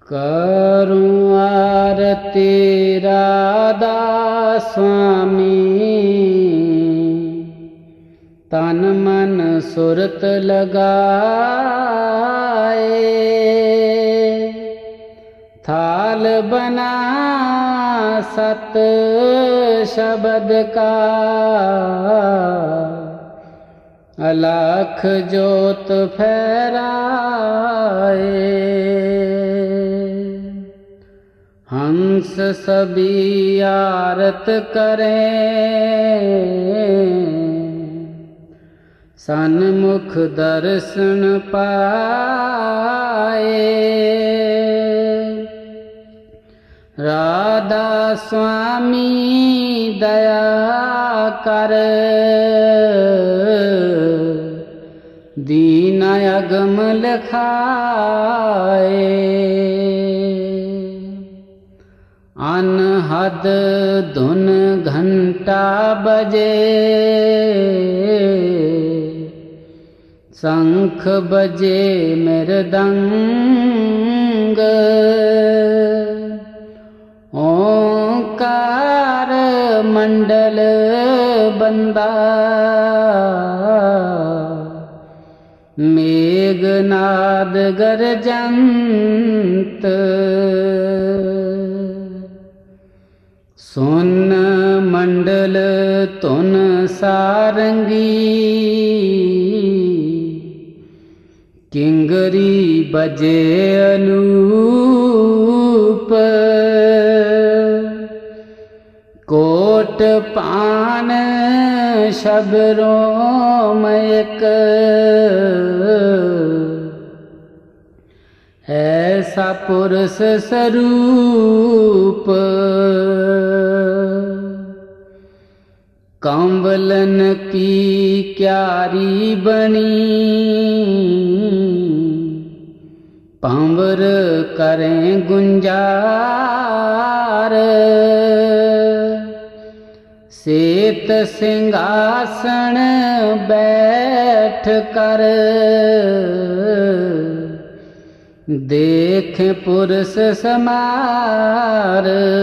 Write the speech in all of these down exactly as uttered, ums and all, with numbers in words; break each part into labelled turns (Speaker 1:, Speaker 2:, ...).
Speaker 1: करूं आरती राधा स्वामी, तन मन सुरत लगाए। थाल बना सत शब्द का, अलख जोत फहराए। हंस सभी आरत करें, सन्मुख दर्शन पाए। राधा स्वामी दया कर, दीन अगम लखाए। अनहद धुन घंटा बजे, शंख बजे मृदंग। ओंकार मंडल बंदा, मेघनाद गरजंत। सुन मंडल तुन सारंगी, किंगरी बजे अनूप। कोट पान शबरों में एक, ऐसा पुरुष स्वरूप। कंवलन की क्यारी बनी, पंवर करें गुंजार। सेत सिंहासन बैठ कर, देख पुरुष समार।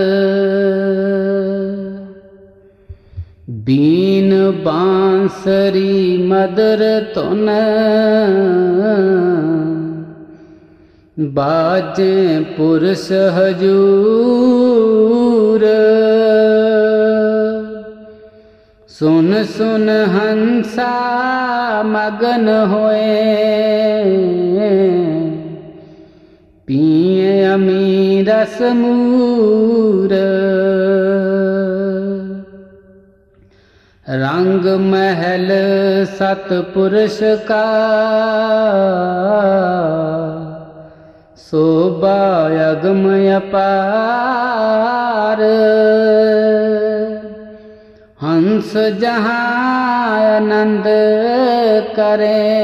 Speaker 1: बीन बांसुरी मधुर धुन, बाजे पुरुष हजूर। सुन सुन हंसा मगन होए, पिए अमी रस मूर। रंग महल सतपुरुष का, शोभा अगम अपार। हंस जहाँ आनंद करे,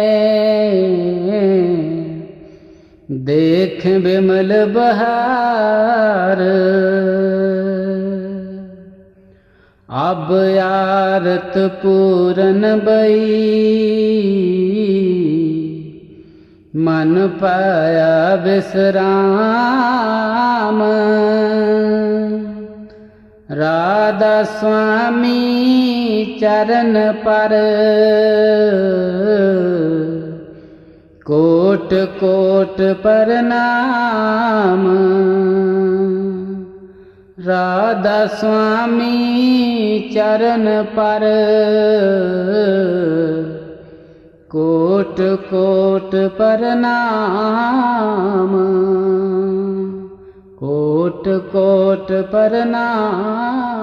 Speaker 1: देख विमल बहार। अब आरत पूरन बई, मन पाया विश्राम। राधा स्वामी चरण पर, कोट कोट प्रणाम। राधा स्वामी चरण पर, कोट कोट प्रणाम। कोट कोट प्रणाम।